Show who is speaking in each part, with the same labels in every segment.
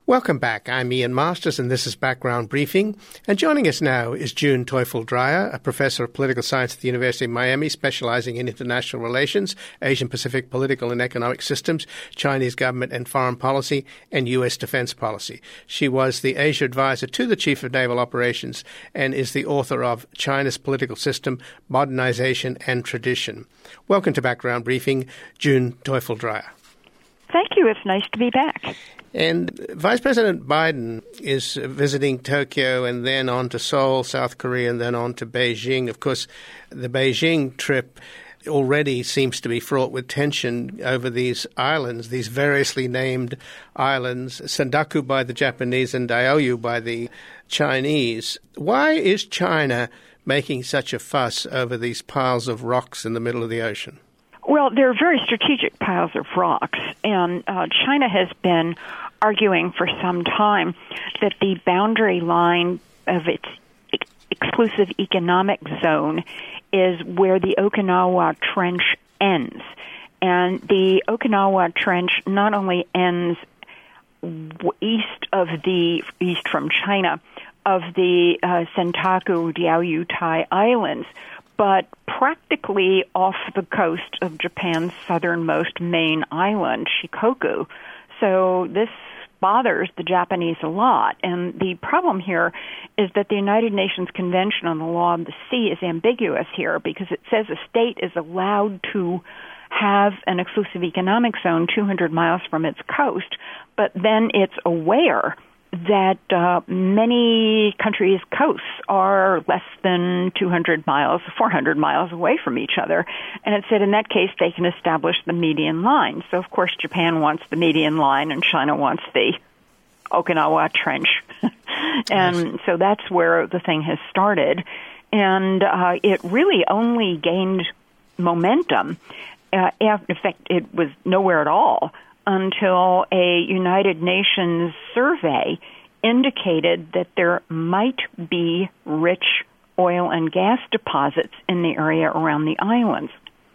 Speaker 1: Welcome back. I'm Ian Masters, and this is Background Briefing. And joining us now is June Teufel-Dreyer, a professor of political science at the University of Miami, specializing in international relations, Asian-Pacific political and economic systems, Chinese government and foreign policy, and U.S. defense policy. She was the Asia advisor to the Chief of Naval Operations and is the author of China's Political System, Modernization and Tradition. Welcome to Background Briefing, June Teufel-Dreyer.
Speaker 2: Thank you. It's nice to be back.
Speaker 1: And Vice President Biden is visiting Tokyo and then on to Seoul, South Korea, and then on to Beijing. Of course, the Beijing trip already seems to be fraught with tension over these islands, these variously named islands, Senkaku by the Japanese and Diaoyu by the Chinese. Why is China making such a fuss over these piles of rocks in the middle of the ocean?
Speaker 2: Well, they're very strategic piles of rocks, and China has been arguing for some time that the boundary line of its exclusive economic zone is where the Okinawa Trench ends. And the Okinawa Trench not only ends east from China of the Senkaku Diaoyu Islands, but practically off the coast of Japan's southernmost main island, Shikoku. So this bothers the Japanese a lot. And the problem here is that the United Nations Convention on the Law of the Sea is ambiguous here because it says a state is allowed to have an exclusive economic zone 200 miles from its coast, but then it's aware that many countries' coasts are less than 200 miles, 400 miles away from each other. And it said in that case they can establish the median line. So, of course, Japan wants the median line and China wants the Okinawa Trench. And so that's where the thing has started. And it really only gained momentum. In fact, it was nowhere at all until a United Nations survey indicated that there might be rich oil and gas deposits in the area around the islands.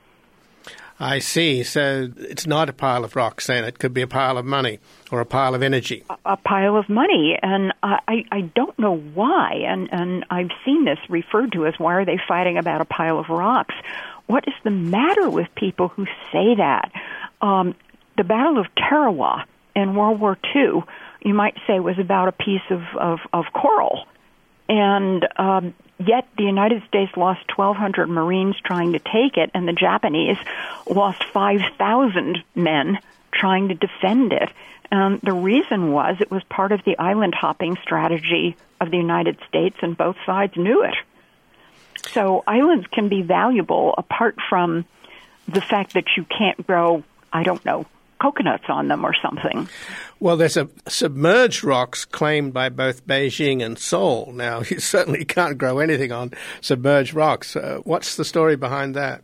Speaker 1: I see. So it's not a pile of rocks, then. It could be a pile of money or a pile of energy.
Speaker 2: A pile of money. And I don't know why. And I've seen this referred to as, why are they fighting about a pile of rocks? What is the matter with people who say that? The Battle of Tarawa in World War II, you might say, was about a piece of coral. And yet the United States lost 1,200 Marines trying to take it, and the Japanese lost 5,000 men trying to defend it. The reason was it was part of the island-hopping strategy of the United States, and both sides knew it. So islands can be valuable apart from the fact that you can't grow, I don't know, coconuts on them or something.
Speaker 1: Well, there's a submerged rocks claimed by both Beijing and Seoul. Now, you certainly can't grow anything on submerged rocks. What's the story behind that?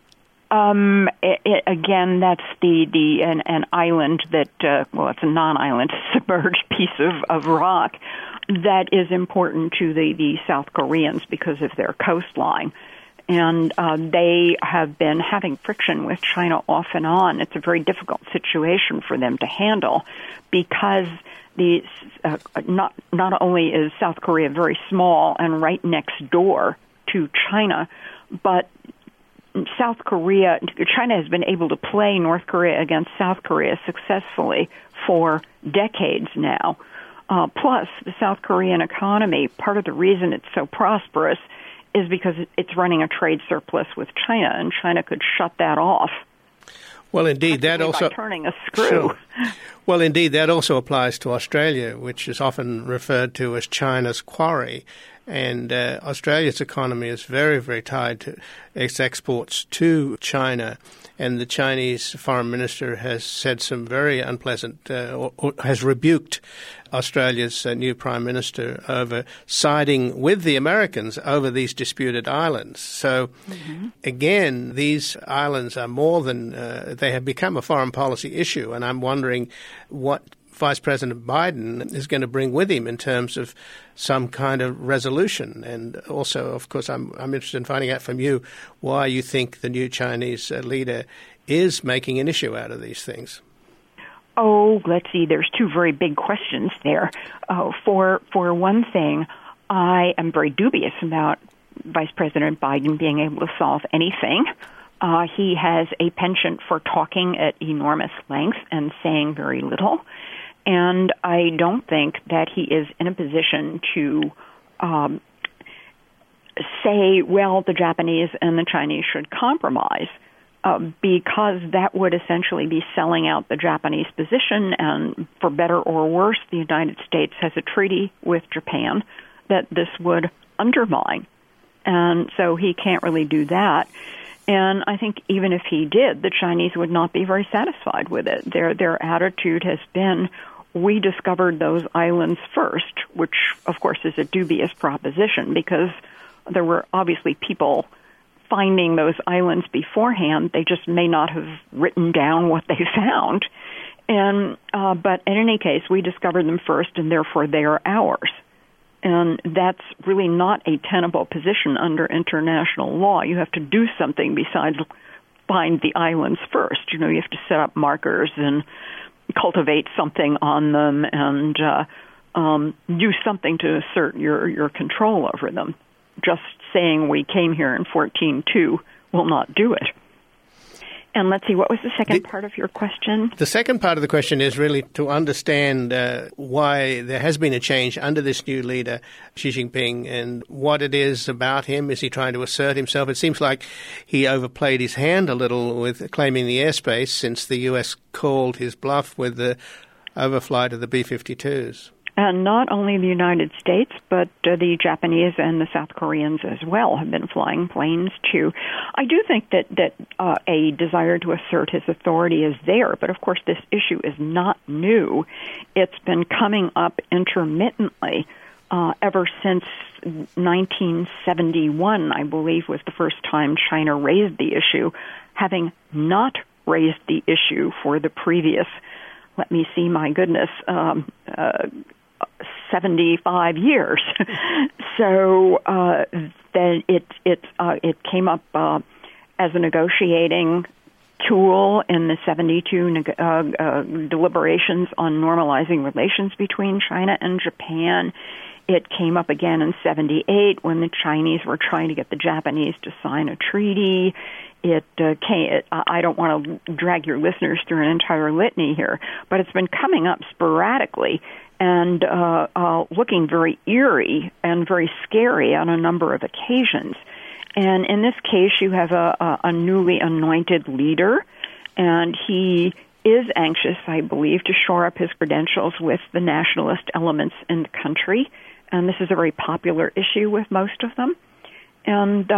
Speaker 2: Again, that's an island that, it's a non-island, submerged piece of rock that is important to the South Koreans because of their coastline. And they have been having friction with China off and on. It's a very difficult situation for them to handle because not only is South Korea very small and right next door to China, but China has been able to play North Korea against South Korea successfully for decades now. Plus, the South Korean economy, part of the reason it's so prosperous is because it's running a trade surplus with China, and China could shut that off.
Speaker 1: Well, indeed, that also
Speaker 2: by turning a screw.
Speaker 1: Sure. Well, indeed, that also applies to Australia, which is often referred to as China's quarry. And Australia's economy is very, very tied to its exports to China. And the Chinese foreign minister has said some very unpleasant, or has rebuked Australia's new prime minister over siding with the Americans over these disputed islands. So, again, these islands are more than, they have become a foreign policy issue. And I'm wondering what Vice President Biden is going to bring with him in terms of some kind of resolution. And also, of course, I'm interested in finding out from you why you think the new Chinese leader is making an issue out of these things.
Speaker 2: Oh, let's see. There's two very big questions there. For one thing, I am very dubious about Vice President Biden being able to solve anything. He has a penchant for talking at enormous length and saying very little. And I don't think that he is in a position to say, well, the Japanese and the Chinese should compromise, because that would essentially be selling out the Japanese position. And for better or worse, the United States has a treaty with Japan that this would undermine. And so he can't really do that. And I think even if he did, the Chinese would not be very satisfied with it. Their attitude has been, we discovered those islands first, which, of course, is a dubious proposition because there were obviously people finding those islands beforehand. They just may not have written down what they found. And but in any case, we discovered them first, and therefore they are ours. And that's really not a tenable position under international law. You have to do something besides find the islands first. You know, you have to set up markers and cultivate something on them and do something to assert your control over them. Just saying we came here in 14.2 will not do it. And let's see, what was the second part of your question?
Speaker 1: The second part of the question is really to understand why there has been a change under this new leader, Xi Jinping, and what it is about him. Is he trying to assert himself? It seems like he overplayed his hand a little with claiming the airspace since the U.S. called his bluff with the overflight of the B-52s.
Speaker 2: And not only the United States, but the Japanese and the South Koreans as well have been flying planes, too. I do think that a desire to assert his authority is there, but of course this issue is not new. It's been coming up intermittently ever since 1971, I believe, was the first time China raised the issue, having not raised the issue for the previous, 75 years. So then it came up as a negotiating tool in the 72 deliberations on normalizing relations between China and Japan. It came up again in 78 when the Chinese were trying to get the Japanese to sign a treaty. I don't want to drag your listeners through an entire litany here, but it's been coming up sporadically and looking very eerie and very scary on a number of occasions. And in this case, you have a newly anointed leader, and he is anxious, I believe, to shore up his credentials with the nationalist elements in the country. And this is a very popular issue with most of them. And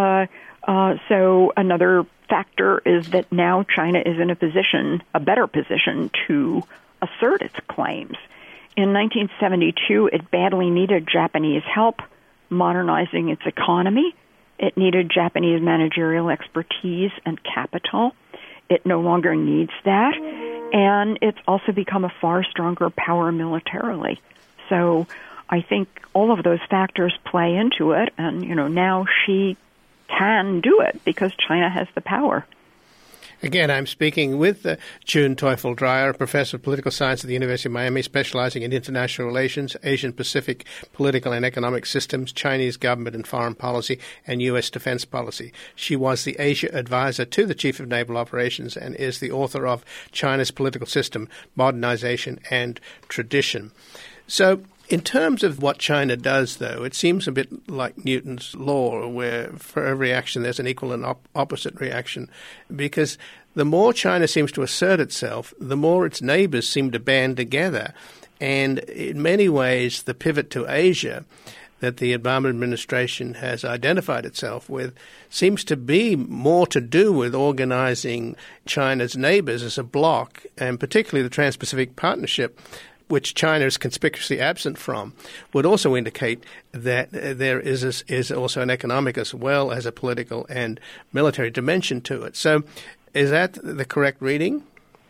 Speaker 2: so another factor is that now China is in a better position to assert its claims. In 1972, it badly needed Japanese help modernizing its economy. It needed Japanese managerial expertise and capital. It no longer needs that. And it's also become a far stronger power militarily. So I think all of those factors play into it. And, now she can do it because China has the power.
Speaker 1: Again, I'm speaking with June Teufel-Dreyer, professor of political science at the University of Miami, specializing in international relations, Asian-Pacific political and economic systems, Chinese government and foreign policy, and U.S. defense policy. She was the Asia advisor to the Chief of Naval Operations and is the author of China's Political System, Modernization and Tradition. So, in terms of what China does, though, it seems a bit like Newton's law, where for every action there's an equal and opposite reaction, because the more China seems to assert itself, the more its neighbors seem to band together. And in many ways, the pivot to Asia that the Obama administration has identified itself with seems to be more to do with organizing China's neighbors as a bloc, and particularly the Trans-Pacific Partnership, which China is conspicuously absent from, would also indicate that there is also an economic as well as a political and military dimension to it. So is that the correct reading?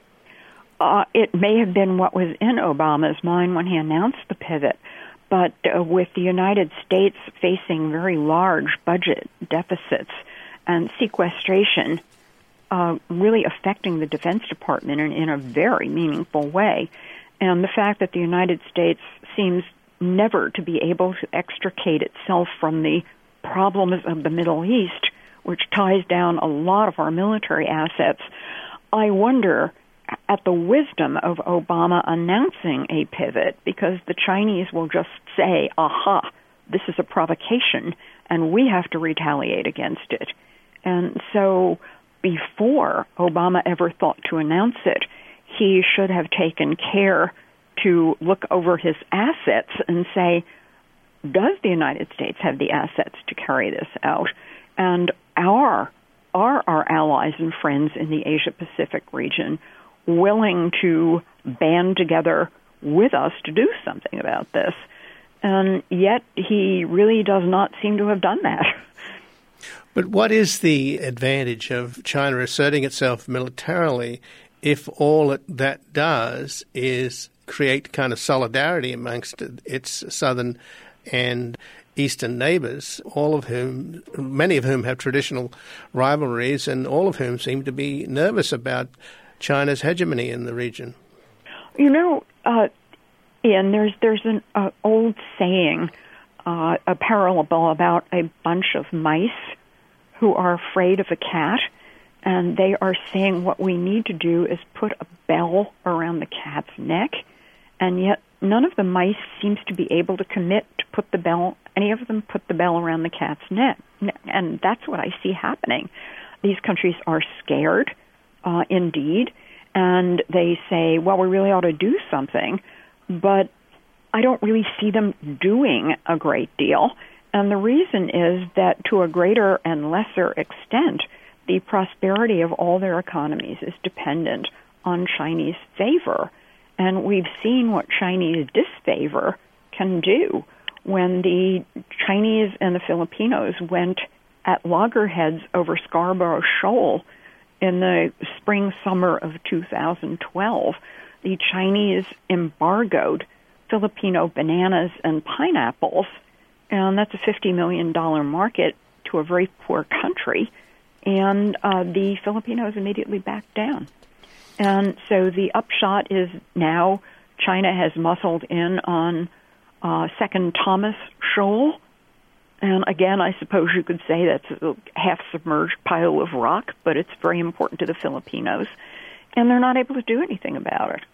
Speaker 2: It may have been what was in Obama's mind when he announced the pivot, but with the United States facing very large budget deficits and sequestration really affecting the Defense Department in a very meaningful way. And the fact that the United States seems never to be able to extricate itself from the problems of the Middle East, which ties down a lot of our military assets, I wonder at the wisdom of Obama announcing a pivot, because the Chinese will just say, aha, this is a provocation, and we have to retaliate against it. And so before Obama ever thought to announce it, he should have taken care to look over his assets and say, does the United States have the assets to carry this out? And are our allies and friends in the Asia-Pacific region willing to band together with us to do something about this? And yet he really does not seem to have done that.
Speaker 1: But what is the advantage of China asserting itself militarily if all that does is create kind of solidarity amongst its southern and eastern neighbors, many of whom have traditional rivalries, and all of whom seem to be nervous about China's hegemony in the region?
Speaker 2: You know, Ian, there's an old saying, a parable about a bunch of mice who are afraid of a cat, and they are saying what we need to do is put a bell around the cat's neck, and yet none of the mice seems to be able to commit to put the bell, any of them put the bell around the cat's neck. And that's what I see happening. These countries are scared, indeed, and they say, well, we really ought to do something, but I don't really see them doing a great deal. And the reason is that to a greater and lesser extent, the prosperity of all their economies is dependent on Chinese favor. And we've seen what Chinese disfavor can do. When the Chinese and the Filipinos went at loggerheads over Scarborough Shoal in the spring-summer of 2012, the Chinese embargoed Filipino bananas and pineapples, and that's a $50 million market to a very poor country, and the Filipinos immediately backed down. And so the upshot is now China has muscled in on Second Thomas Shoal. And again, I suppose you could say that's a half-submerged pile of rock, but it's very important to the Filipinos. And they're not able to do anything about it.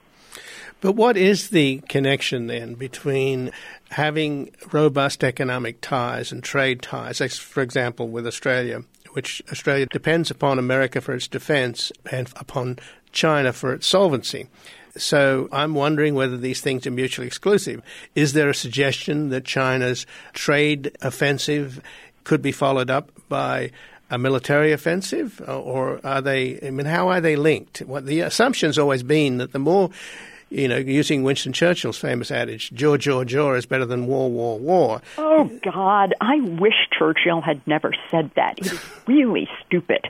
Speaker 1: But what is the connection then between having robust economic ties and trade ties, for example, with Australia, which Australia depends upon America for its defense and upon China for its solvency? So I'm wondering whether these things are mutually exclusive. Is there a suggestion that China's trade offensive could be followed up by a military offensive? Or are they, how are they linked? Well, the assumption's always been that the more, using Winston Churchill's famous adage, jaw, jaw, jaw is better than war, war, war.
Speaker 2: Oh, God, I wish Churchill had never said that. It is really stupid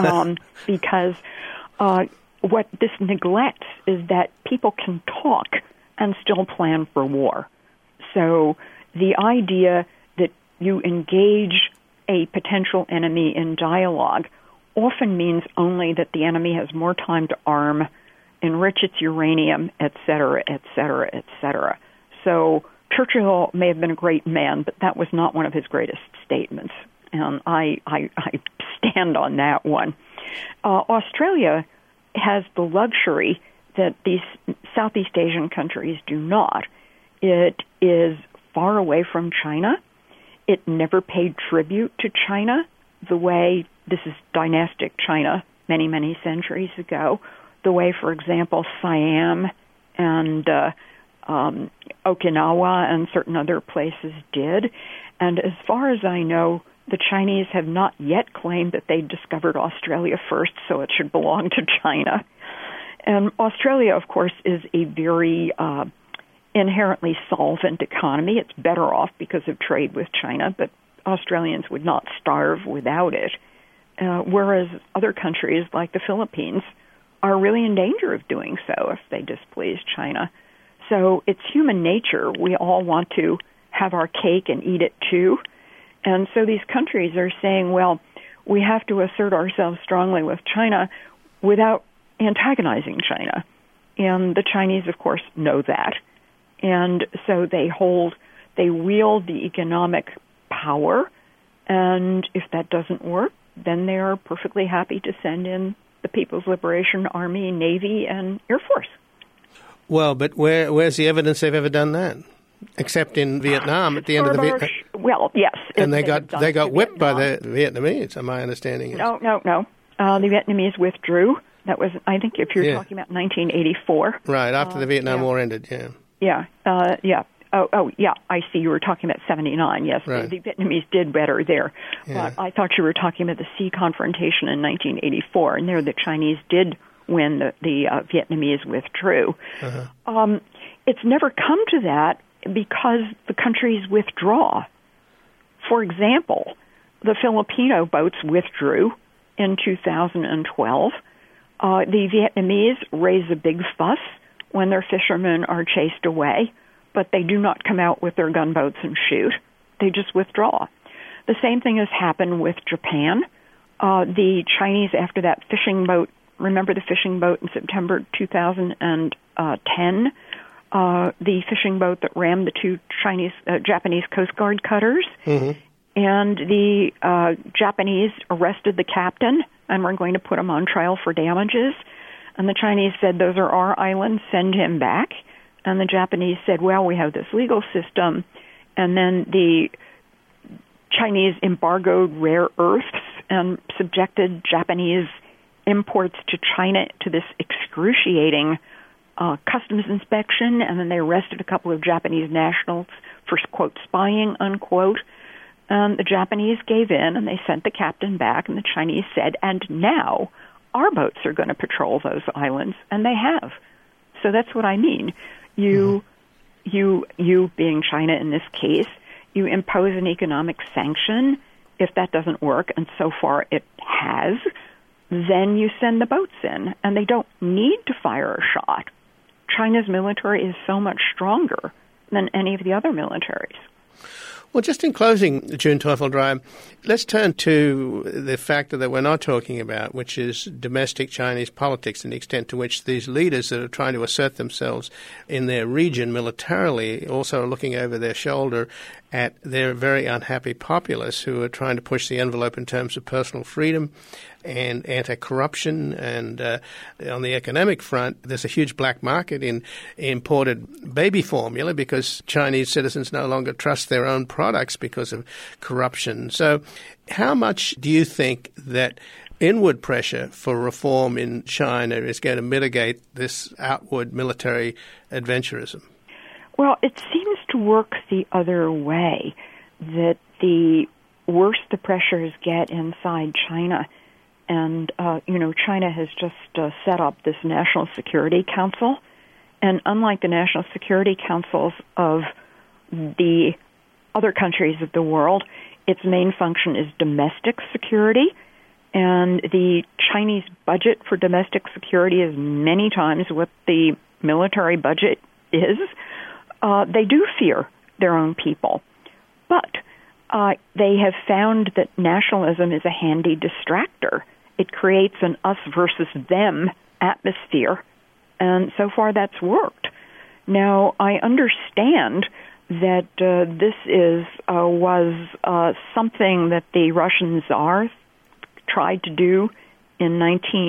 Speaker 2: because what this neglects is that people can talk and still plan for war. So the idea that you engage a potential enemy in dialogue often means only that the enemy has more time to arm, enrich its uranium, et cetera, et cetera, et cetera. So Churchill may have been a great man, but that was not one of his greatest statements. And I stand on that one. Australia has the luxury that these Southeast Asian countries do not. It is far away from China. It never paid tribute to China the way, this is dynastic China many, many centuries ago, the way, for example, Siam and Okinawa and certain other places did. And as far as I know, the Chinese have not yet claimed that they discovered Australia first, so it should belong to China. And Australia, of course, is a very inherently solvent economy. It's better off because of trade with China, but Australians would not starve without it, whereas other countries like the Philippines are really in danger of doing so if they displease China. So it's human nature. We all want to have our cake and eat it too. And so these countries are saying, well, we have to assert ourselves strongly with China without antagonizing China. And the Chinese, of course, know that. And so they wield the economic power. And if that doesn't work, then they are perfectly happy to send in the People's Liberation Army, Navy, and Air Force.
Speaker 1: Well, but where's the evidence they've ever done that? Except in Vietnam at the end of the Vietnam.
Speaker 2: Well, yes.
Speaker 1: And they got whipped by the Vietnamese, my understanding is.
Speaker 2: No. The Vietnamese withdrew. That was, I think, if you're talking about 1984.
Speaker 1: Right, after the Vietnam War ended,
Speaker 2: Yeah. Oh, yeah, I see you were talking about 1979, yes.
Speaker 1: Right.
Speaker 2: The Vietnamese did better there.
Speaker 1: Yeah.
Speaker 2: But I thought you were talking about the sea confrontation in 1984, and there the Chinese did win, the Vietnamese withdrew.
Speaker 1: Uh-huh.
Speaker 2: It's never come to that because the countries withdraw. For example, the Filipino boats withdrew in 2012. The Vietnamese raise a big fuss when their fishermen are chased away, but they do not come out with their gunboats and shoot. They just withdraw. The same thing has happened with Japan. The Chinese, after that fishing boat, remember the fishing boat in September 2010? The fishing boat that rammed the two Japanese Coast Guard cutters.
Speaker 1: Mm-hmm.
Speaker 2: And the Japanese arrested the captain and were going to put him on trial for damages. And the Chinese said, those are our islands, send him back. And the Japanese said, well, we have this legal system. And then the Chinese embargoed rare earths and subjected Japanese imports to China to this excruciating customs inspection. And then they arrested a couple of Japanese nationals for, quote, spying, unquote. The Japanese gave in, and they sent the captain back, and the Chinese said, and now our boats are going to patrol those islands, and they have. So that's what I mean. You being China in this case, you impose an economic sanction. If that doesn't work, and so far it has, then you send the boats in, and they don't need to fire a shot. China's military is so much stronger than any of the other militaries.
Speaker 1: Well, just in closing, June Teufel-Drey, let's turn to the factor that we're not talking about, which is domestic Chinese politics and the extent to which these leaders that are trying to assert themselves in their region militarily also are looking over their shoulder at their very unhappy populace who are trying to push the envelope in terms of personal freedom and anti-corruption. And on the economic front, there's a huge black market in imported baby formula because Chinese citizens no longer trust their own products because of corruption. So how much do you think that inward pressure for reform in China is going to mitigate this outward military adventurism?
Speaker 2: Well, it seems to work the other way, that the worse the pressures get inside China, and, China has just set up this National Security Council, and unlike the National Security Councils of the other countries of the world, its main function is domestic security, and the Chinese budget for domestic security is many times what the military budget is. They do fear their own people, but they have found that nationalism is a handy distractor. It creates an us versus them atmosphere, and so far that's worked. Now, I understand that this was something that the Russian Tsar tried to do in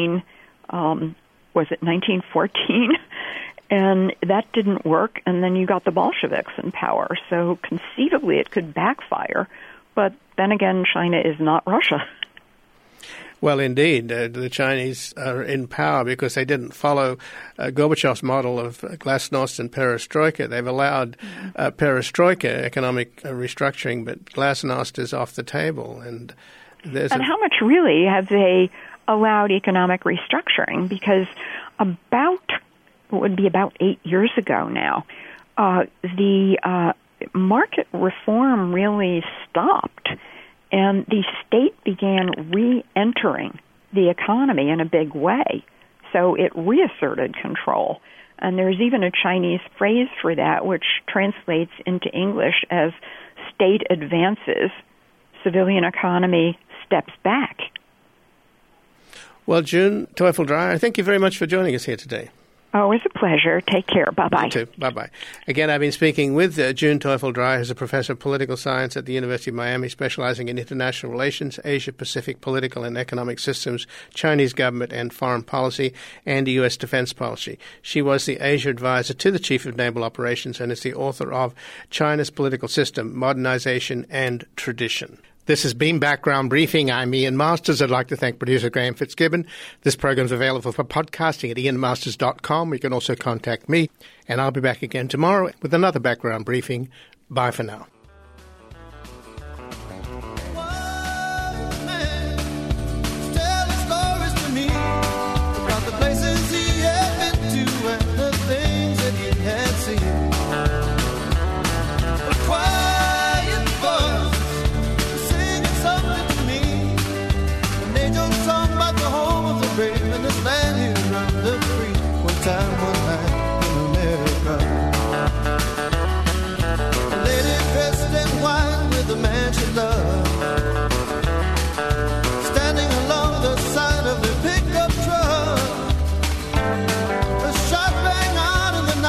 Speaker 2: 1914? And that didn't work, and then you got the Bolsheviks in power. So conceivably it could backfire, but then again, China is not Russia.
Speaker 1: Well, indeed, the Chinese are in power because they didn't follow Gorbachev's model of glasnost and perestroika. They've allowed perestroika, economic restructuring, but glasnost is off the table. And
Speaker 2: how much really have they allowed economic restructuring? Because it would be about 8 years ago now, the market reform really stopped, and the state began re-entering the economy in a big way. So it reasserted control. And there's even a Chinese phrase for that, which translates into English as state advances, civilian economy steps back.
Speaker 1: Well, June Teufel-Dreyer, thank you very much for joining us here today.
Speaker 2: Always a pleasure. Take care. Bye-bye.
Speaker 1: You too. Bye-bye. Again, I've been speaking with June Teufel-Dreyer, who's a professor of political science at the University of Miami, specializing in international relations, Asia-Pacific political and economic systems, Chinese government and foreign policy, and U.S. defense policy. She was the Asia advisor to the Chief of Naval Operations and is the author of China's Political System, Modernization and Tradition. This has been Background Briefing. I'm Ian Masters. I'd like to thank producer Graham Fitzgibbon. This program is available for podcasting at ianmasters.com. You can also contact me, and I'll be back again tomorrow with another Background Briefing. Bye for now.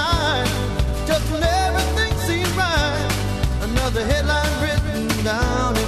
Speaker 3: The headline written down